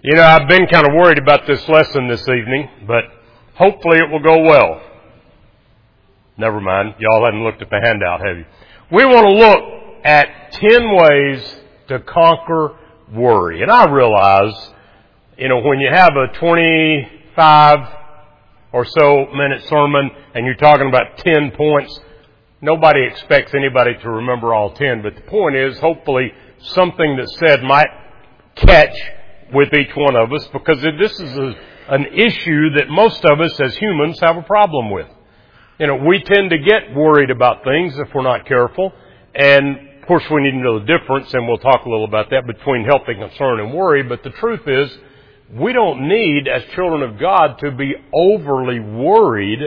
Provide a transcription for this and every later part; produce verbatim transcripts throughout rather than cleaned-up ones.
You know, I've been kind of worried about this lesson this evening, but hopefully it will go well. Never mind. Y'all haven't looked at the handout, have you? We want to look at ten ways to conquer worry. And I realize, you know, when you have a twenty-five or so minute sermon and you're talking about ten points, nobody expects anybody to remember all ten. But the point is, hopefully, something that's said might catch with each one of us, because this is a, an issue that most of us as humans have a problem with. You know, we tend to get worried about things if we're not careful. And, of course, we need to know the difference, and we'll talk a little about that, between healthy concern and worry. But the truth is, we don't need, as children of God, to be overly worried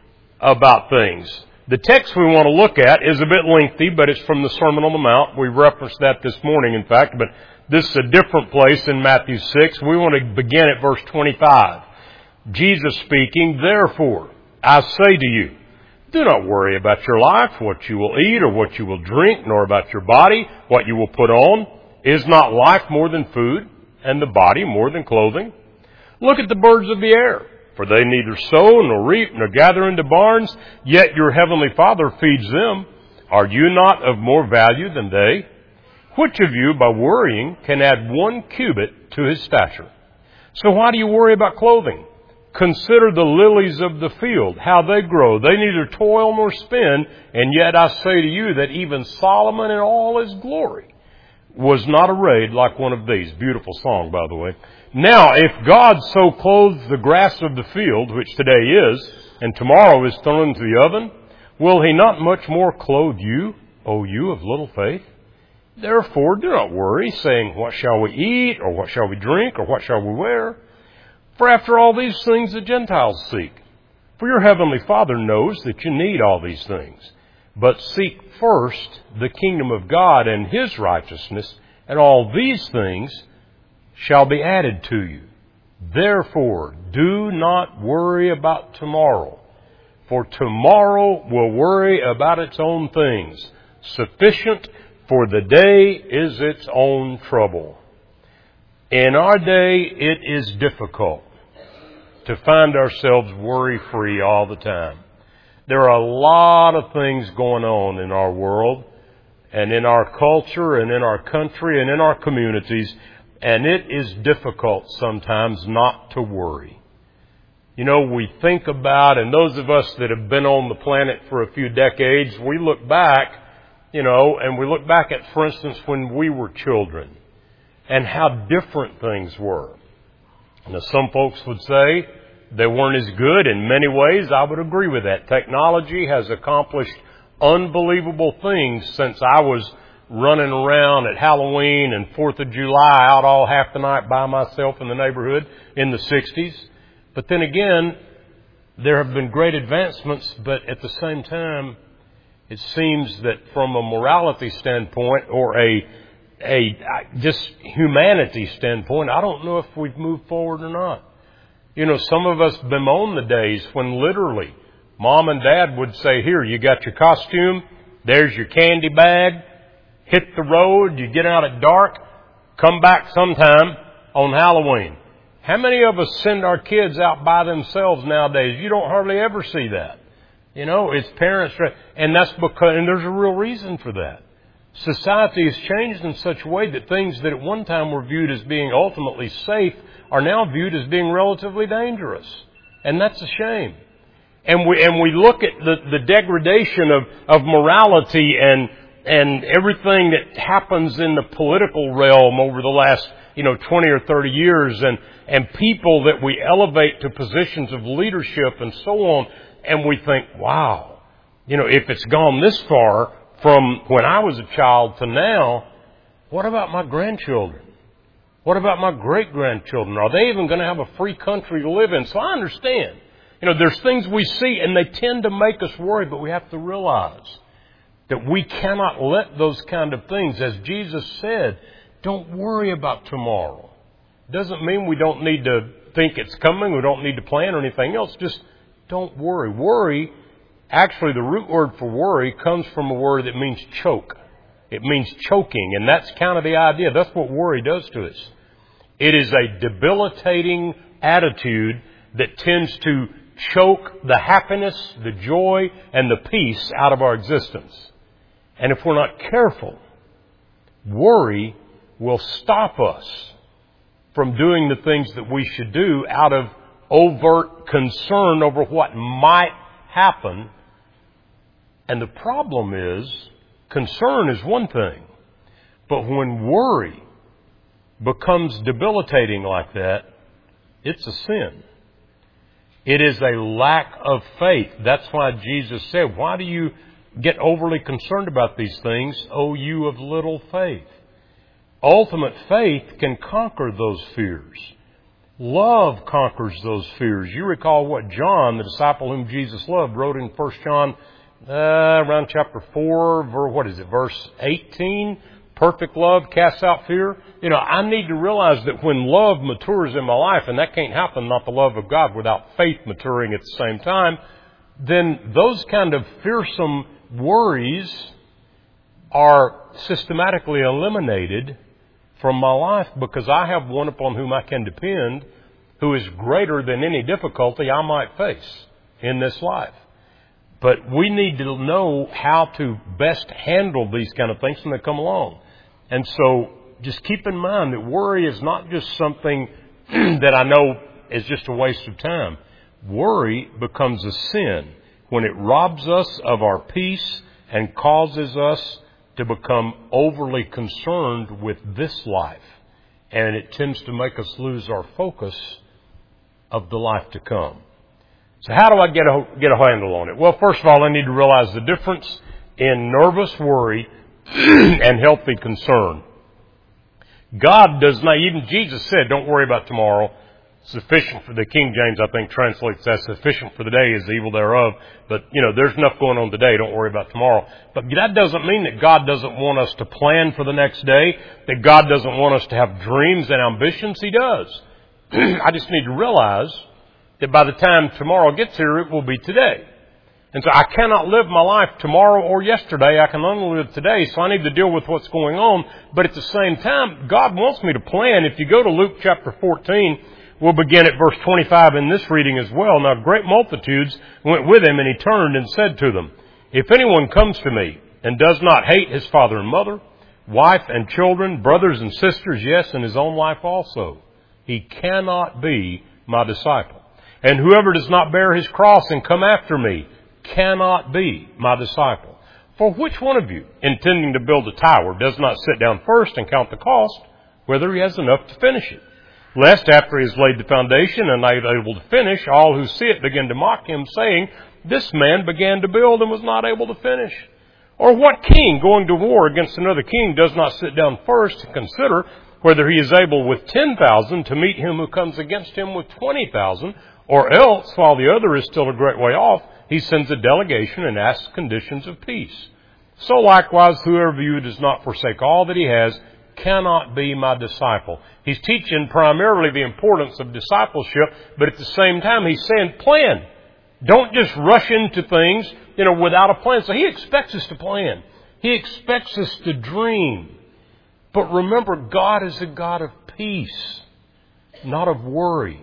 about things. The text we want to look at is a bit lengthy, but it's from the Sermon on the Mount. We referenced that this morning, in fact, but this is a different place in Matthew six. We want to begin at verse twenty-five. Jesus speaking, "Therefore, I say to you, do not worry about your life, what you will eat or what you will drink, nor about your body, what you will put on. Is not life more than food, and the body more than clothing? Look at the birds of the air, for they neither sow nor reap nor gather into barns, yet your heavenly Father feeds them. Are you not of more value than they? Which of you, by worrying, can add one cubit to his stature? So why do you worry about clothing? Consider the lilies of the field, how they grow. They neither toil nor spin, and yet I say to you that even Solomon in all his glory was not arrayed like one of these." Beautiful song, by the way. "Now, if God so clothes the grass of the field, which today is, and tomorrow is thrown into the oven, will he not much more clothe you, O you of little faith? Therefore, do not worry, saying, what shall we eat, or what shall we drink, or what shall we wear? For after all these things the Gentiles seek. For your heavenly Father knows that you need all these things. But seek first the kingdom of God and his righteousness, and all these things shall be added to you. Therefore, do not worry about tomorrow, for tomorrow will worry about its own things. Sufficient for the day is its own trouble." In our day, it is difficult to find ourselves worry-free all the time. There are a lot of things going on in our world and in our culture and in our country and in our communities, and it is difficult sometimes not to worry. You know, we think about, and those of us that have been on the planet for a few decades, we look back, you know, and we look back at, for instance, when we were children and how different things were. Now, some folks would say they weren't as good. In many ways, I would agree with that. Technology has accomplished unbelievable things since I was running around at Halloween and fourth of July out all half the night by myself in the neighborhood in the sixties. But then again, there have been great advancements, but at the same time, it seems that from a morality standpoint or a a just humanity standpoint, I don't know if we've moved forward or not. You know, some of us bemoan the days when literally Mom and Dad would say, "Here, you got your costume, there's your candy bag, hit the road, you get out at dark, come back sometime on Halloween." How many of us send our kids out by themselves nowadays? You don't hardly ever see that. You know, it's parents, and that's because, and there's a real reason for that. Society has changed in such a way that things that at one time were viewed as being ultimately safe are now viewed as being relatively dangerous. And that's a shame. And we, and we look at the, the degradation of, of morality and, and everything that happens in the political realm over the last, you know, twenty or thirty years, and, and people that we elevate to positions of leadership and so on. And we think, wow, you know, if it's gone this far from when I was a child to now, what about my grandchildren? What about my great-grandchildren? Are they even going to have a free country to live in? So I understand. You know, there's things we see and they tend to make us worry, but we have to realize that we cannot let those kind of things, as Jesus said, don't worry about tomorrow. Doesn't mean we don't need to think it's coming, we don't need to plan or anything else. Just don't worry. Worry, actually the root word for worry comes from a word that means choke. It means choking, and that's kind of the idea. That's what worry does to us. It is a debilitating attitude that tends to choke the happiness, the joy, and the peace out of our existence. And if we're not careful, worry will stop us from doing the things that we should do out of overt concern over what might happen. And the problem is, concern is one thing, but when worry becomes debilitating like that, it's a sin. It is a lack of faith. That's why Jesus said, why do you get overly concerned about these things, O you of little faith? Ultimate faith can conquer those fears. Love conquers those fears. You recall what John, the disciple whom Jesus loved, wrote in First John uh, around chapter four, what is it, verse eighteen? Perfect love casts out fear. You know, I need to realize that when love matures in my life, and that can't happen, not the love of God, without faith maturing at the same time, then those kind of fearsome worries are systematically eliminated from my life because I have one upon whom I can depend who is greater than any difficulty I might face in this life. But we need to know how to best handle these kind of things when they come along. And so just keep in mind that worry is not just something that I know is just a waste of time. Worry becomes a sin when it robs us of our peace and causes us to become overly concerned with this life. And it tends to make us lose our focus of the life to come. So how do I get a, get a handle on it? Well, first of all, I need to realize the difference in nervous worry and healthy concern. God does not, even Jesus said, don't worry about tomorrow. Sufficient for the King James, I think, translates that sufficient for the day is the evil thereof. But, you know, there's enough going on today. Don't worry about tomorrow. But that doesn't mean that God doesn't want us to plan for the next day, that God doesn't want us to have dreams and ambitions. He does. I just need to realize that by the time tomorrow gets here, it will be today. And so I cannot live my life tomorrow or yesterday. I can only live today, so I need to deal with what's going on. But at the same time, God wants me to plan. If you go to Luke chapter fourteen, we'll begin at verse twenty-five in this reading as well. Now great multitudes went with him, and he turned and said to them, if anyone comes to me and does not hate his father and mother, wife and children, brothers and sisters, yes, and his own life also, he cannot be my disciple. And whoever does not bear his cross and come after me cannot be my disciple. For which one of you, intending to build a tower, does not sit down first and count the cost, whether he has enough to finish it? Lest after he has laid the foundation and not able to finish, all who see it begin to mock him, saying, this man began to build and was not able to finish. Or what king going to war against another king does not sit down first to consider whether he is able with ten thousand to meet him who comes against him with twenty thousand, or else, while the other is still a great way off, he sends a delegation and asks conditions of peace. So likewise, whoever of you does not forsake all that he has cannot be my disciple. He's teaching primarily the importance of discipleship, but at the same time he's saying plan. Don't just rush into things, you know, without a plan. So he expects us to plan. He expects us to dream. But remember, God is a God of peace, not of worry.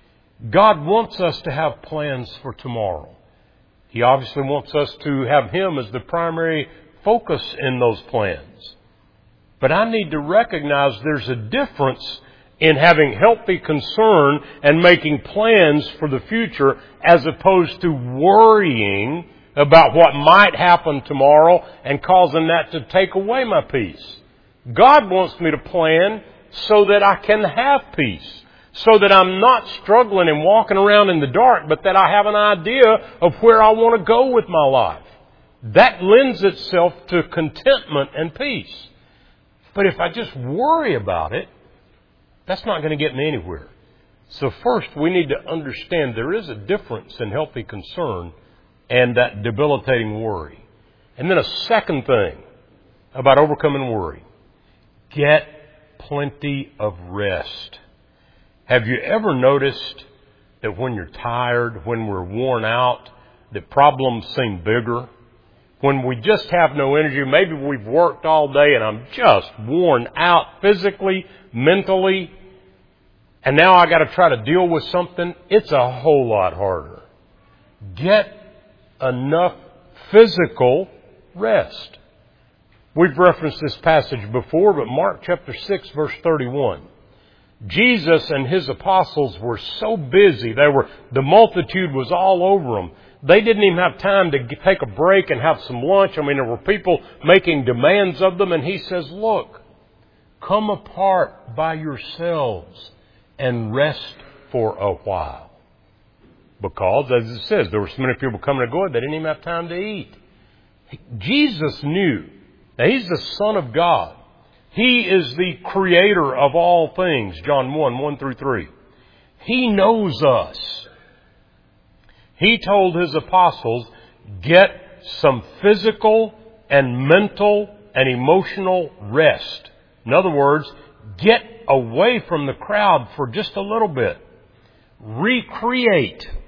God wants us to have plans for tomorrow. He obviously wants us to have Him as the primary focus in those plans. But I need to recognize there's a difference in having healthy concern and making plans for the future as opposed to worrying about what might happen tomorrow and causing that to take away my peace. God wants me to plan so that I can have peace, so that I'm not struggling and walking around in the dark, but that I have an idea of where I want to go with my life. That lends itself to contentment and peace. But if I just worry about it, that's not going to get me anywhere. So first, we need to understand there is a difference in healthy concern and that debilitating worry. And then a second thing about overcoming worry. Get plenty of rest. Have you ever noticed that when you're tired, when we're worn out, that problems seem bigger? When we just have no energy, maybe we've worked all day and I'm just worn out physically, mentally, and now I got to try to deal with something, it's a whole lot harder. Get enough physical rest. We've referenced this passage before, but Mark chapter six, verse thirty-one. Jesus and His apostles were so busy. They were, the multitude was all over them. They didn't even have time to take a break and have some lunch. I mean, there were people making demands of them. And He says, look, come apart by yourselves and rest for a while. Because, as it says, there were so many people coming and going, they didn't even have time to eat. Jesus knew. Now, He's the Son of God. He is the creator of all things, John one, one through three. He knows us. He told His apostles, get some physical and mental and emotional rest. In other words, get away from the crowd for just a little bit. Recreate.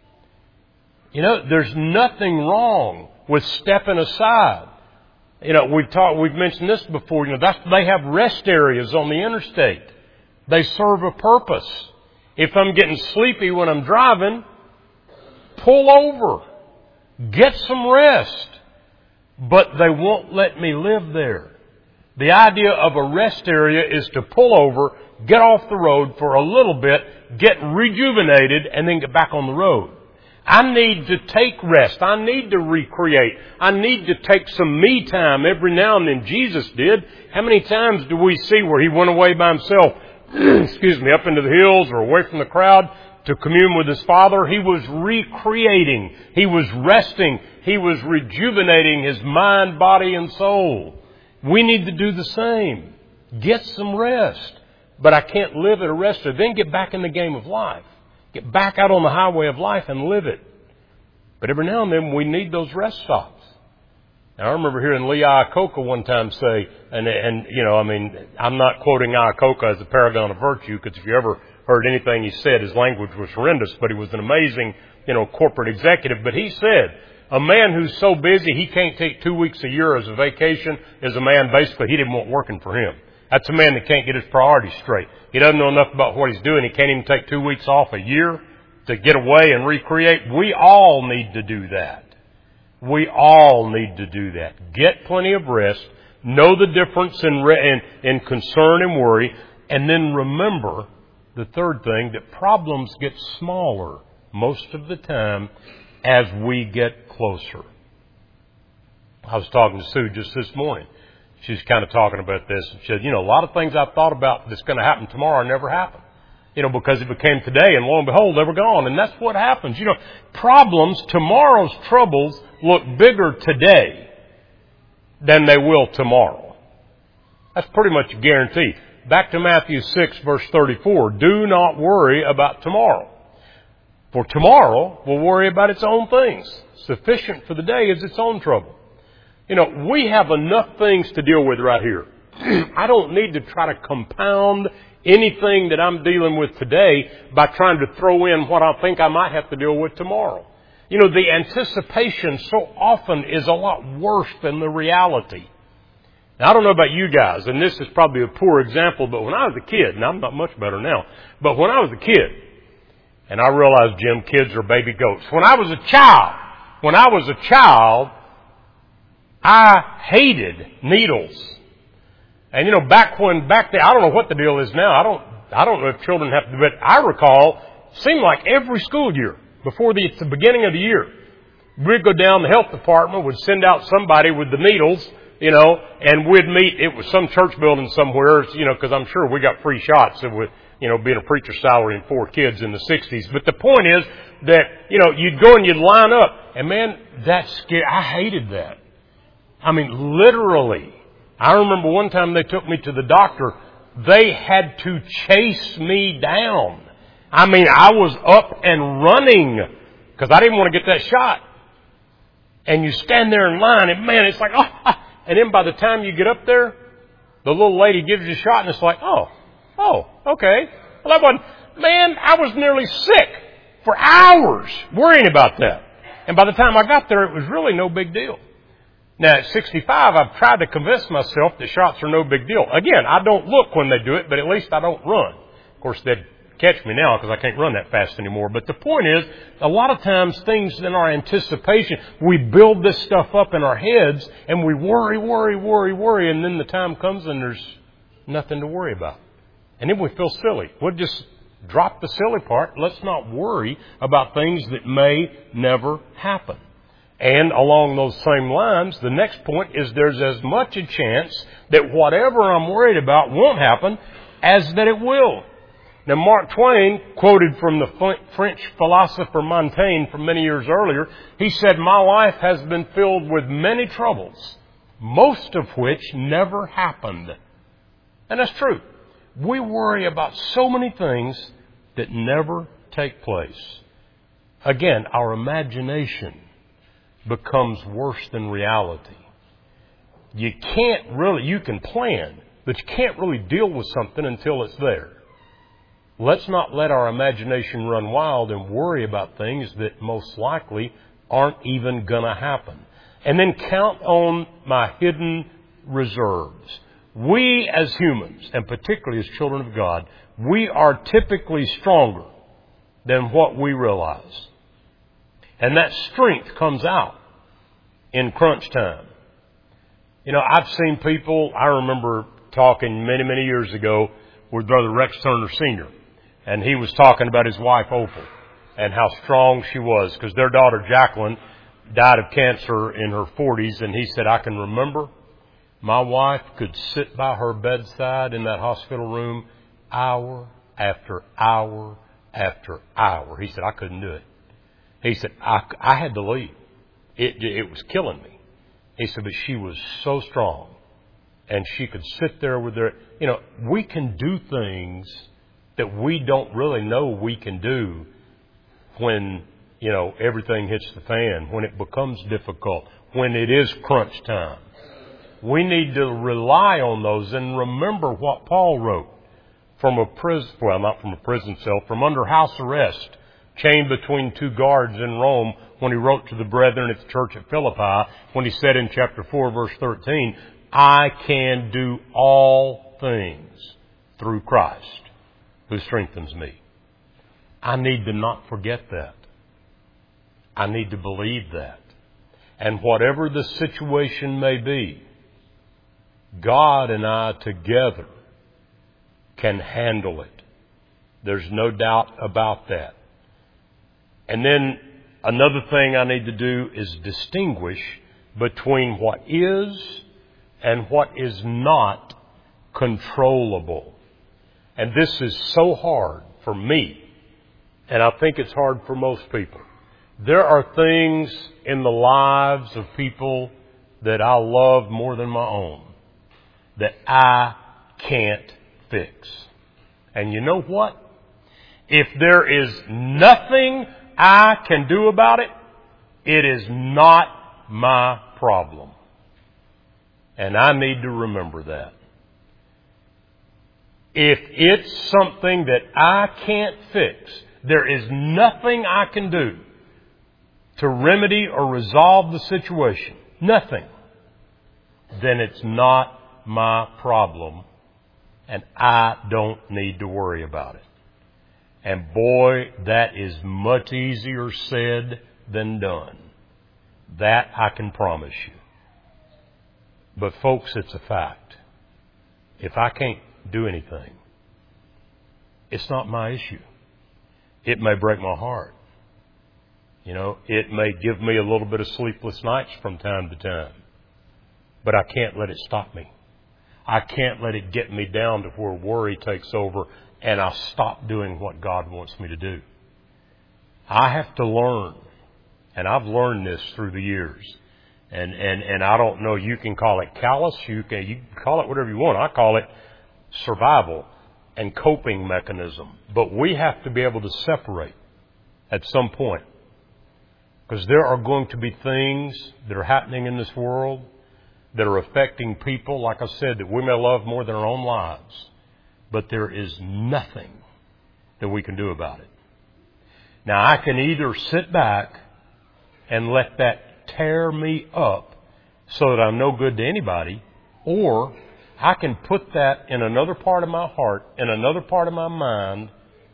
You know, there's nothing wrong with stepping aside. You know, we've talked, we've mentioned this before. You know, that's, they have rest areas on the interstate. They serve a purpose. If I'm getting sleepy when I'm driving, pull over. Get some rest. But they won't let me live there. The idea of a rest area is to pull over, get off the road for a little bit, get rejuvenated, and then get back on the road. I need to take rest. I need to recreate. I need to take some me time every now and then. Jesus did. How many times do we see where He went away by Himself, excuse me, up into the hills or away from the crowd to commune with His Father? He was recreating. He was resting. He was rejuvenating His mind, body, and soul. We need to do the same. Get some rest. But I can't live at a rest area. Then get back in the game of life. Get back out on the highway of life and live it. But every now and then we need those rest stops. Now, I remember hearing Lee Iacocca one time say, and, and you know, I mean, I'm not quoting Iacocca as a paragon of virtue, because if you ever heard anything he said, his language was horrendous, but he was an amazing, you know, corporate executive. But he said, a man who's so busy he can't take two weeks a year as a vacation is a man basically he didn't want working for him. That's a man that can't get his priorities straight. He doesn't know enough about what he's doing. He can't even take two weeks off a year to get away and recreate. We all need to do that. We all need to do that. Get plenty of rest. Know the difference in, re- in, in concern and worry. And then remember the third thing, that problems get smaller most of the time as we get closer. I was talking to Sue just this morning. She's kind of talking about this. And she said, you know, a lot of things I've thought about that's going to happen tomorrow never happen. You know, because it became today, and lo and behold, they were gone. And that's what happens. You know, problems, tomorrow's troubles look bigger today than they will tomorrow. That's pretty much a guarantee. Back to Matthew six, verse thirty-four. Do not worry about tomorrow. For tomorrow will worry about its own things. Sufficient for the day is its own trouble. You know, we have enough things to deal with right here. I don't need to try to compound anything that I'm dealing with today by trying to throw in what I think I might have to deal with tomorrow. You know, the anticipation so often is a lot worse than the reality. Now, I don't know about you guys, and this is probably a poor example, but when I was a kid, and I'm not much better now, but when I was a kid, and I realize, Jim, kids are baby goats. When I was a child, when I was a child, I hated needles. And you know, back when, back then, I don't know what the deal is now. I don't, I don't know if children have to, but I recall, it seemed like every school year, before the, the beginning of the year, we'd go down, the health department would send out somebody with the needles, you know, and we'd meet, it was some church building somewhere, you know, because I'm sure we got free shots with, you know, being a preacher's salary and four kids in the sixties. But the point is that, you know, you'd go and you'd line up, and man, that scared, I hated that. I mean, literally. I remember one time they took me to the doctor. They had to chase me down. I mean, I was up and running because I didn't want to get that shot. And you stand there in line, and man, it's like, oh, and then by the time you get up there, the little lady gives you a shot, and it's like, oh, oh, okay. Well, that wasn't, man, I was nearly sick for hours worrying about that. And by the time I got there, it was really no big deal. Now, at sixty-five, I've tried to convince myself that shots are no big deal. Again, I don't look when they do it, but at least I don't run. Of course, they'd catch me now because I can't run that fast anymore. But the point is, a lot of times things in our anticipation, we build this stuff up in our heads and we worry, worry, worry, worry, and then the time comes and there's nothing to worry about. And then we feel silly. We'll just drop the silly part. Let's not worry about things that may never happen. And along those same lines, the next point is there's as much a chance that whatever I'm worried about won't happen as that it will. Now, Mark Twain, quoted from the French philosopher Montaigne from many years earlier, he said, "My life has been filled with many troubles, most of which never happened." And that's true. We worry about so many things that never take place. Again, our imagination becomes worse than reality. You can't really, you can plan, but you can't really deal with something until it's there. Let's not let our imagination run wild and worry about things that most likely aren't even going to happen. And then count on my hidden reserves. We as humans, and particularly as children of God, we are typically stronger than what we realize. And that strength comes out in crunch time. You know, I've seen people, I remember talking many, many years ago with Brother Rex Turner Senior And he was talking about his wife, Opal, and how strong she was. Because their daughter, Jacqueline, died of cancer in her forties. And he said, "I can remember my wife could sit by her bedside in that hospital room hour after hour after hour." He said, "I couldn't do it." He said, I, I had to leave. It, it was killing me. He said, but she was so strong. And she could sit there with her. You know, we can do things that we don't really know we can do when, you know, everything hits the fan, when it becomes difficult, when it is crunch time. We need to rely on those and remember what Paul wrote from a prison, well, not from a prison cell, from under house arrest, chained between two guards in Rome, when he wrote to the brethren at the church at Philippi, when he said in chapter four, verse thirteen, "I can do all things through Christ who strengthens me." I need to not forget that. I need to believe that. And whatever the situation may be, God and I together can handle it. There's no doubt about that. And then another thing I need to do is distinguish between what is and what is not controllable. And this is so hard for me, and I think it's hard for most people. There are things in the lives of people that I love more than my own that I can't fix. And you know what? If there is nothing I can do about it, it is not my problem. And I need to remember that. If it's something that I can't fix, there is nothing I can do to remedy or resolve the situation, nothing, then it's not my problem, and I don't need to worry about it. And boy, that is much easier said than done. That I can promise you. But folks, it's a fact. If I can't do anything, it's not my issue. It may break my heart. You know, it may give me a little bit of sleepless nights from time to time. But I can't let it stop me. I can't let it get me down to where worry takes over and I stop doing what God wants me to do. I have to learn, and I've learned this through the years. And, and, and I don't know, you can call it callous, you can, you can call it whatever you want. I call it survival and coping mechanism. But we have to be able to separate at some point. Because there are going to be things that are happening in this world that are affecting people, like I said, that we may love more than our own lives. But there is nothing that we can do about it. Now, I can either sit back and let that tear me up so that I'm no good to anybody, or I can put that in another part of my heart, in another part of my mind,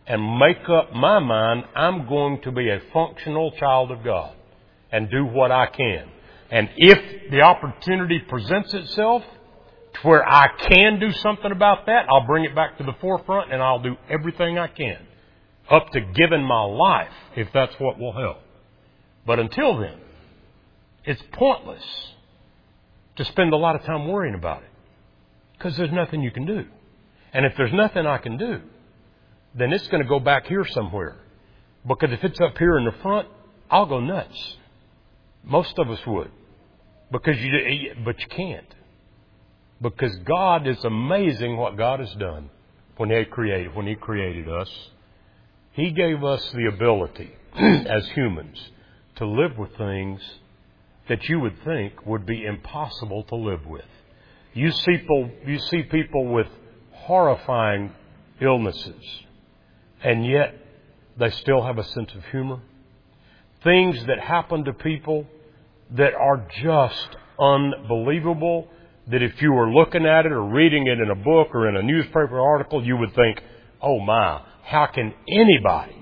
and make up my mind I'm going to be a functional child of God and do what I can. And if the opportunity presents itself to where I can do something about that, I'll bring it back to the forefront and I'll do everything I can, up to giving my life, if that's what will help. But until then, it's pointless to spend a lot of time worrying about it, because there's nothing you can do. And if there's nothing I can do, then it's going to go back here somewhere. Because if it's up here in the front, I'll go nuts. Most of us would. Because you, but you can't. Because God is amazing what God has done when He created, when He created us. He gave us the ability as humans to live with things that you would think would be impossible to live with. You see people, you see people with horrifying illnesses, and yet they still have a sense of humor. Things that happen to people that are just unbelievable, that if you were looking at it or reading it in a book or in a newspaper article, you would think, oh my, how can anybody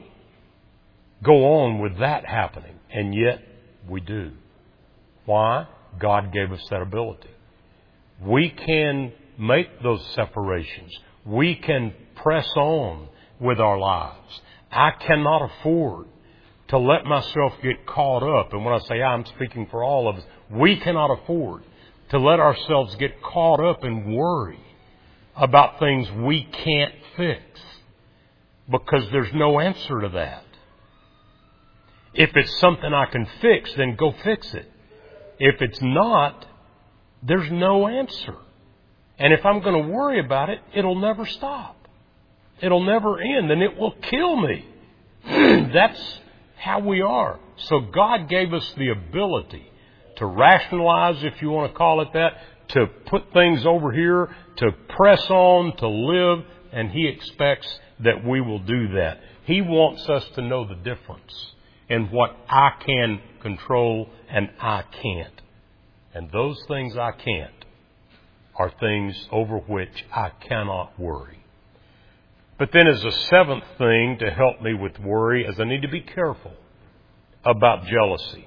go on with that happening? And yet we do. Why? God gave us that ability. We can make those separations. We can press on with our lives. I cannot afford to let myself get caught up. And when I say I, I'm speaking for all of us. We cannot afford to let ourselves get caught up in worry about things we can't fix, because there's no answer to that. If it's something I can fix, then go fix it. If it's not, there's no answer. And if I'm going to worry about it, it'll never stop. It'll never end, and it will kill me. That's how we are. So God gave us the ability to rationalize, if you want to call it that, to put things over here, to press on, to live, and He expects that we will do that. He wants us to know the difference in what I can control and I can't. And those things I can't are things over which I cannot worry. But then as a seventh thing to help me with worry, is I need to be careful about jealousy.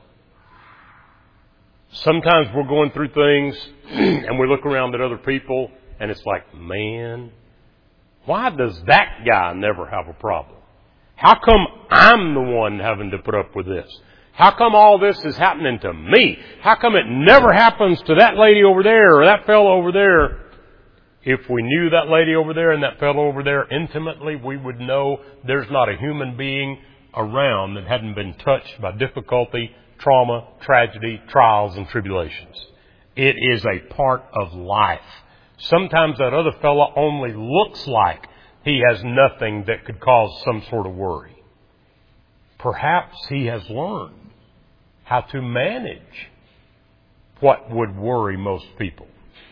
Sometimes we're going through things and we look around at other people and it's like, man, why does that guy never have a problem? How come I'm the one having to put up with this? How come all this is happening to me? How come it never happens to that lady over there or that fellow over there? If we knew that lady over there and that fellow over there intimately, we would know there's not a human being around that hadn't been touched by difficulty, trauma, tragedy, trials, and tribulations. It is a part of life. Sometimes that other fellow only looks like he has nothing that could cause some sort of worry. Perhaps he has learned how to manage what would worry most people,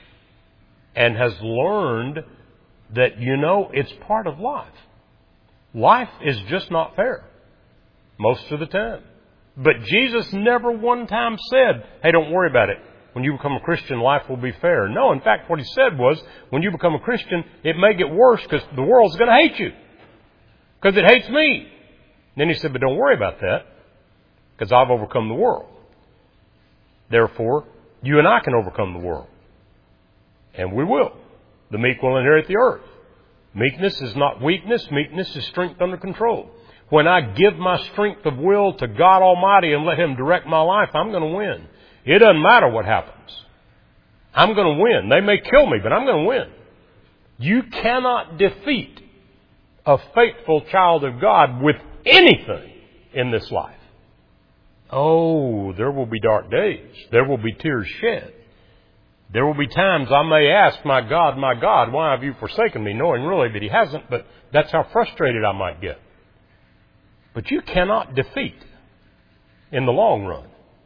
and has learned that, you know, it's part of life. Life is just not fair most of the time. But Jesus never one time said, hey, don't worry about it. When you become a Christian, life will be fair. No, in fact, what He said was, when you become a Christian, it may get worse because the world's going to hate you. Because it hates me. Then He said, but don't worry about that, because I've overcome the world. Therefore, you and I can overcome the world. And we will. The meek will inherit the earth. Meekness is not weakness. Meekness is strength under control. When I give my strength of will to God Almighty and let Him direct my life, I'm going to win. It doesn't matter what happens. I'm going to win. They may kill me, but I'm going to win. You cannot defeat a faithful child of God with anything in this life. Oh, there will be dark days. There will be tears shed. There will be times I may ask, my God, my God, why have you forsaken me? Knowing really that He hasn't, but that's how frustrated I might get. But you cannot defeat, in the long run,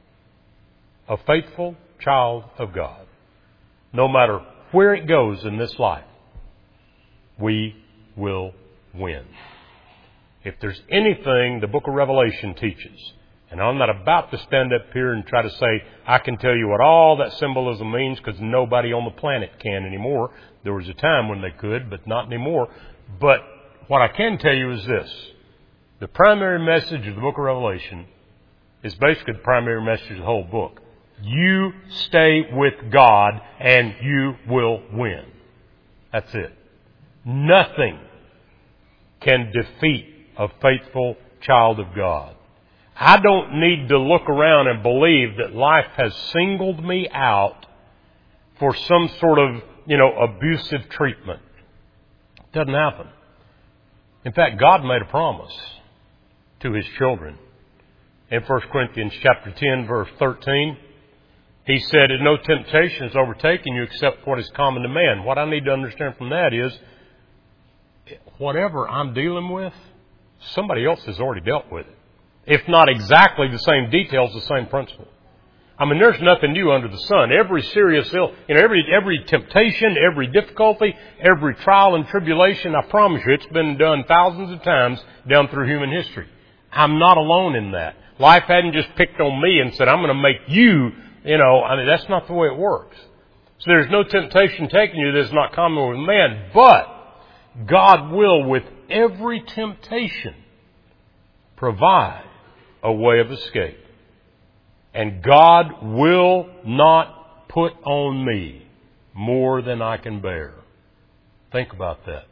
a faithful child of God. No matter where it goes in this life, we will win. If there's anything the book of Revelation teaches, and I'm not about to stand up here and try to say, I can tell you what all that symbolism means, because nobody on the planet can anymore. There was a time when they could, but not anymore. But what I can tell you is this. The primary message of the book of Revelation is basically the primary message of the whole book. You stay with God and you will win. That's it. Nothing can defeat a faithful child of God. I don't need to look around and believe that life has singled me out for some sort of, you know, abusive treatment. It doesn't happen. In fact, God made a promise to His children. In First Corinthians chapter ten, verse thirteen, He said, no temptation has overtaken you except what is common to man. What I need to understand from that is, whatever I'm dealing with, somebody else has already dealt with it. If not exactly the same details, the same principle. I mean, there's nothing new under the sun. Every serious ill, you know, every, every temptation, every difficulty, every trial and tribulation, I promise you, it's been done thousands of times down through human history. I'm not alone in that. Life hadn't just picked on me and said, I'm going to make you, you know, I mean, that's not the way it works. So there's no temptation taking you that's not common with man, but God will, with every temptation, provide a way of escape. And God will not put on me more than I can bear. Think about that.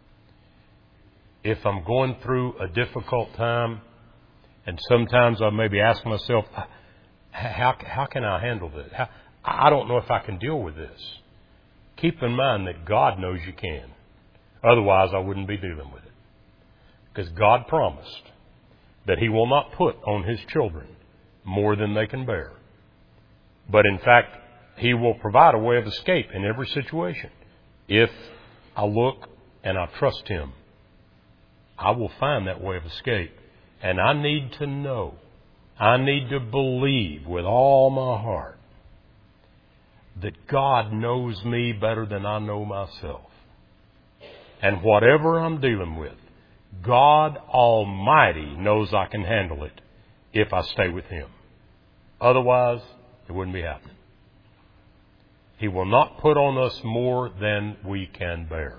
If I'm going through a difficult time, and sometimes I maybe ask myself, how, how can I handle this? How, I don't know if I can deal with this. Keep in mind that God knows you can. Otherwise, I wouldn't be dealing with it. Because God promised that He will not put on His children more than they can bear. But in fact, He will provide a way of escape in every situation. If I look and I trust Him, I will find that way of escape. And I need to know, I need to believe with all my heart that God knows me better than I know myself. And whatever I'm dealing with, God Almighty knows I can handle it if I stay with Him. Otherwise, it wouldn't be happening. He will not put on us more than we can bear.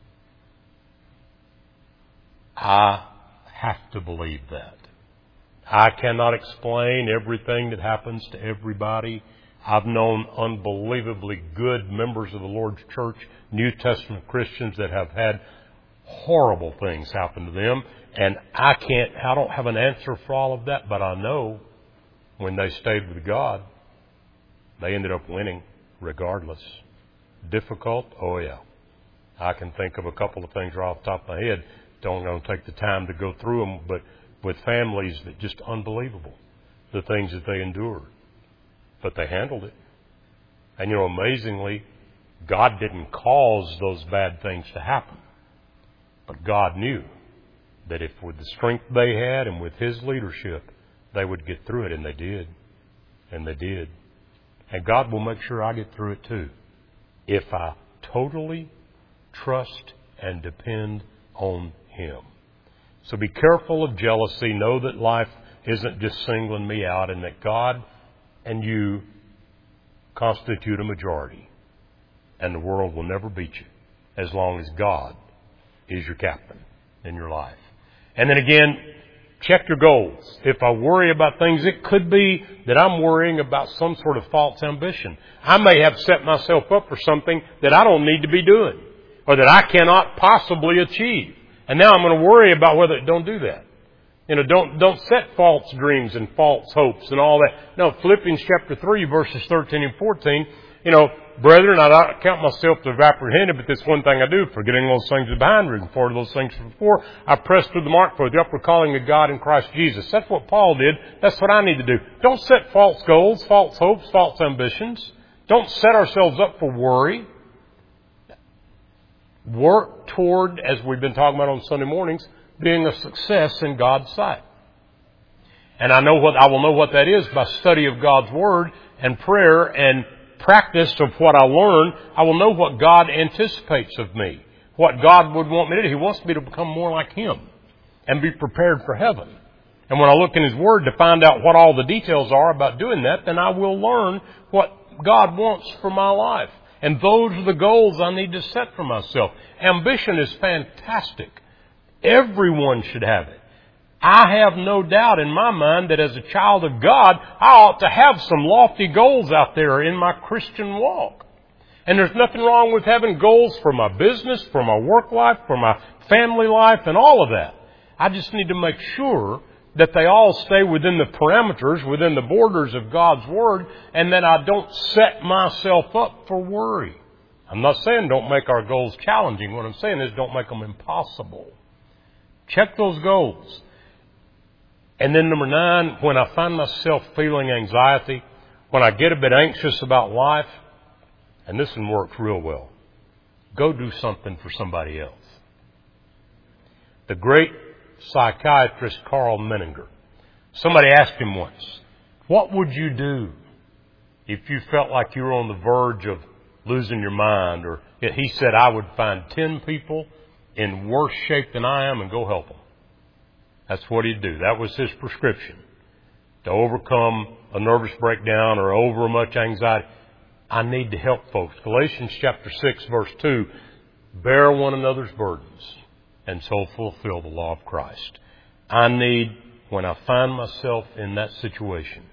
I have to believe that. I cannot explain everything that happens to everybody. I've known unbelievably good members of the Lord's church, New Testament Christians, that have had horrible things happen to them. And I can't, I don't have an answer for all of that, but I know when they stayed with God, they ended up winning regardless. Difficult? Oh yeah. I can think of a couple of things right off the top of my head. Don't going to take the time to go through them, but with families that just unbelievable, the things that they endured. But they handled it. And you know, amazingly, God didn't cause those bad things to happen. But God knew that if with the strength they had and with His leadership, they would get through it. And they did. And they did. And God will make sure I get through it too, if I totally trust and depend on Him. So be careful of jealousy. Know that life isn't just singling me out, and that God and you constitute a majority. And the world will never beat you as long as God is your captain in your life. And then again, check your goals. If I worry about things, it could be that I'm worrying about some sort of false ambition. I may have set myself up for something that I don't need to be doing, or that I cannot possibly achieve. And now I'm going to worry about whether, don't do that. You know, don't, don't set false dreams and false hopes and all that. No, Philippians chapter three, verses thirteen and fourteen, you know, brethren, I don't count myself to have apprehended, but this one thing I do, forgetting those things behind, looking forward to those things before, I press through the mark for the upward calling of God in Christ Jesus. That's what Paul did. That's what I need to do. Don't set false goals, false hopes, false ambitions. Don't set ourselves up for worry. Work toward, as we've been talking about on Sunday mornings, being a success in God's sight. And I know what I will know what that is by study of God's Word and prayer and practice of what I learn. I will know what God anticipates of me, what God would want me to do. He wants me to become more like Him and be prepared for heaven. And when I look in His Word to find out what all the details are about doing that, then I will learn what God wants for my life. And those are the goals I need to set for myself. Ambition is fantastic. Everyone should have it. I have no doubt in my mind that as a child of God, I ought to have some lofty goals out there in my Christian walk. And there's nothing wrong with having goals for my business, for my work life, for my family life, and all of that. I just need to make sure that they all stay within the parameters, within the borders of God's Word, and that I don't set myself up for worry. I'm not saying don't make our goals challenging. What I'm saying is don't make them impossible. Check those goals. And then number nine, when I find myself feeling anxiety, when I get a bit anxious about life, and this one works real well, go do something for somebody else. The great psychiatrist Carl Menninger, somebody asked him once, what would you do if you felt like you were on the verge of losing your mind? Or he said, I would find ten people in worse shape than I am and go help them. That's what he'd do. That was his prescription to overcome a nervous breakdown or over much anxiety. I need to help folks. Galatians chapter six, verse two, bear one another's burdens and so fulfill the law of Christ. I need, when I find myself in that situation,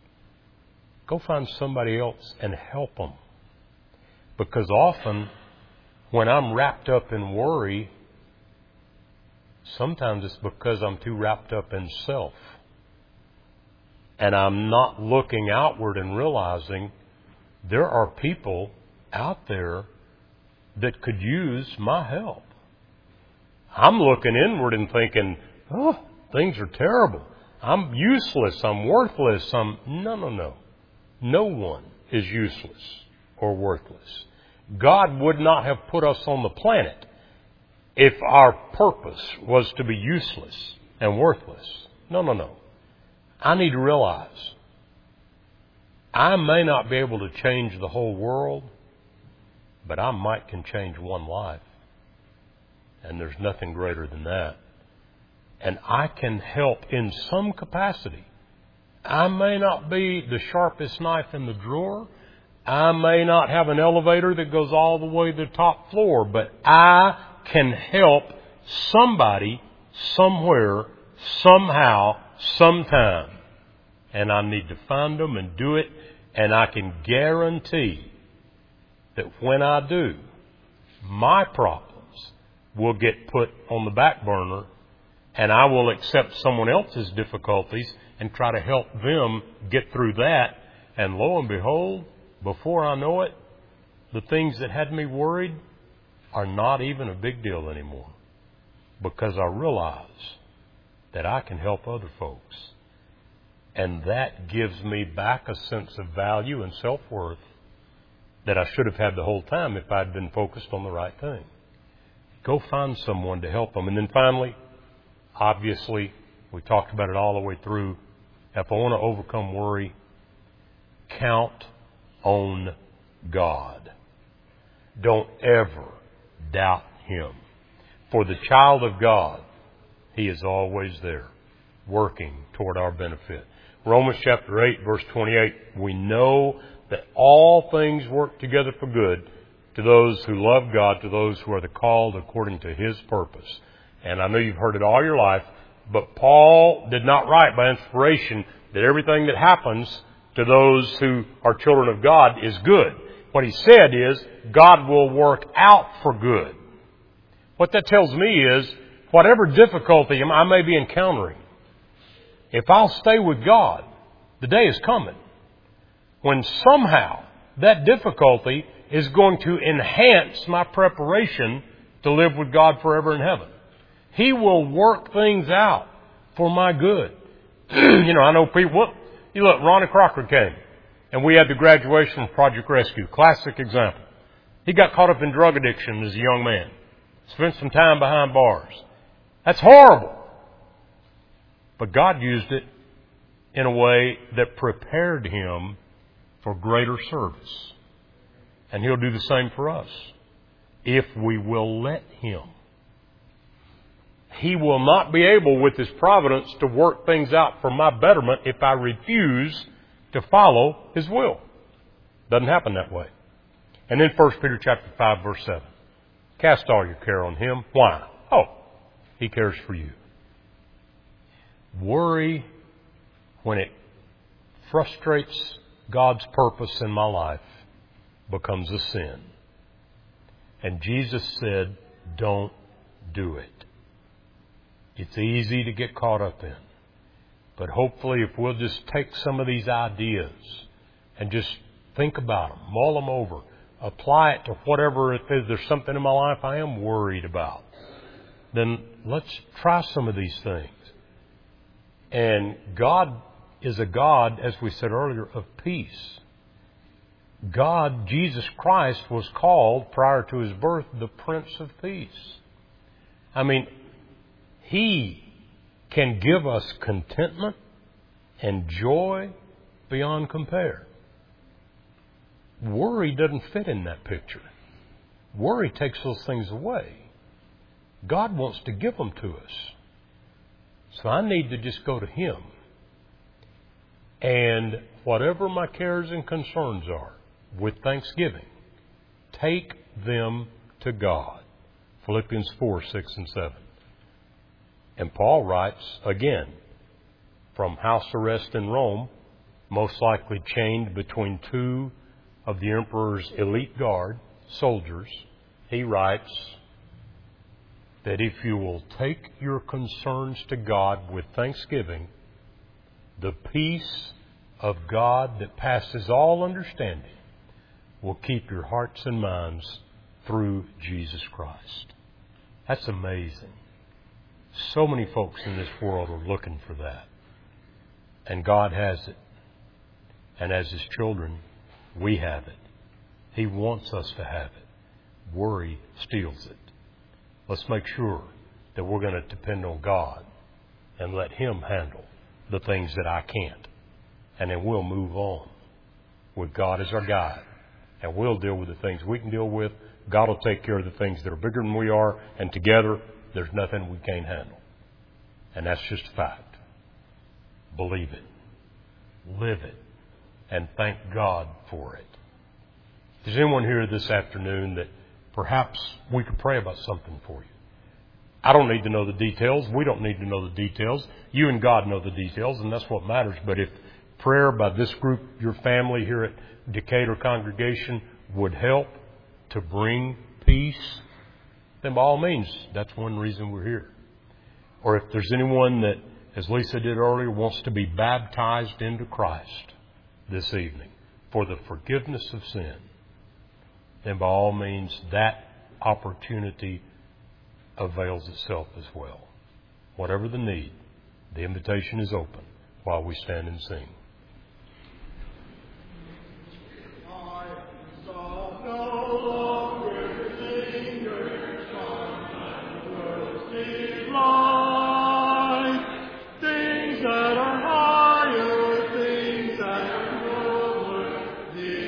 go find somebody else and help them. Because often, when I'm wrapped up in worry, sometimes it's because I'm too wrapped up in self. And I'm not looking outward and realizing there are people out there that could use my help. I'm looking inward and thinking, oh, things are terrible. I'm useless. I'm worthless. I'm... No, no, no. No one is useless or worthless. God would not have put us on the planet if our purpose was to be useless and worthless. No, no, no. I need to realize I may not be able to change the whole world, but I might can change one life. And there's nothing greater than that. And I can help in some capacity. I may not be the sharpest knife in the drawer. I may not have an elevator that goes all the way to the top floor, but I can help somebody, somewhere, somehow, sometime. And I need to find them and do it. And I can guarantee that when I do, my problems will get put on the back burner, and I will accept someone else's difficulties and try to help them get through that. And lo and behold, before I know it, the things that had me worried are not even a big deal anymore, because I realize that I can help other folks. And that gives me back a sense of value and self-worth that I should have had the whole time if I'd been focused on the right thing. Go find someone to help them. And then finally, obviously, we talked about it all the way through. If I want to overcome worry, count on God. Don't ever doubt Him. For the child of God, He is always there, working toward our benefit. Romans chapter eight, verse twenty-eight, we know that all things work together for good to those who love God, to those who are the called according to His purpose. And I know you've heard it all your life, but Paul did not write by inspiration that everything that happens to those who are children of God is good. What he said is, God will work out for good. What that tells me is, whatever difficulty I may be encountering, if I'll stay with God, the day is coming when somehow that difficulty is going to enhance my preparation to live with God forever in heaven. He will work things out for my good. You know, I know people, well, you look, Ronnie Crocker came, and we had the graduation from Project Rescue. Classic example. He got caught up in drug addiction as a young man. Spent some time behind bars. That's horrible. But God used it in a way that prepared him for greater service. And He'll do the same for us if we will let Him. He will not be able, with His providence, to work things out for my betterment if I refuse to follow His will. Doesn't happen that way. And then First Peter chapter five, verse seven. Cast all your care on Him. Why? Oh, He cares for you. Worry, when it frustrates God's purpose in my life, becomes a sin. And Jesus said, don't do it. It's easy to get caught up in. But hopefully if we'll just take some of these ideas and just think about them, mull them over, apply it to whatever it is, there's something in my life I am worried about, then let's try some of these things. And God is a God, as we said earlier, of peace. God, Jesus Christ, was called, prior to His birth, the Prince of Peace. I mean, He can give us contentment and joy beyond compare. Worry doesn't fit in that picture. Worry takes those things away. God wants to give them to us. So I need to just go to Him. And whatever my cares and concerns are, with thanksgiving, take them to God. Philippians four, six, and seven. And Paul writes, again, from house arrest in Rome, most likely chained between two of the emperor's elite guard, soldiers, he writes that if you will take your concerns to God with thanksgiving, the peace of God that passes all understanding will keep your hearts and minds through Jesus Christ. That's amazing. So many folks in this world are looking for that. And God has it. And as His children, we have it. He wants us to have it. Worry steals it. Let's make sure that we're going to depend on God and let Him handle the things that I can't. And then we'll move on with God as our guide. And we'll deal with the things we can deal with. God will take care of the things that are bigger than we are. And together, there's nothing we can't handle. And that's just a fact. Believe it. Live it. And thank God for it. Is anyone here this afternoon that perhaps we could pray about something for you? I don't need to know the details. We don't need to know the details. You and God know the details, and that's what matters. But if prayer by this group, your family here at Decatur Congregation, would help to bring peace, then by all means, that's one reason we're here. Or if there's anyone that, as Lisa did earlier, wants to be baptized into Christ this evening for the forgiveness of sin, then by all means, that opportunity avails itself as well. Whatever the need, the invitation is open while we stand and sing.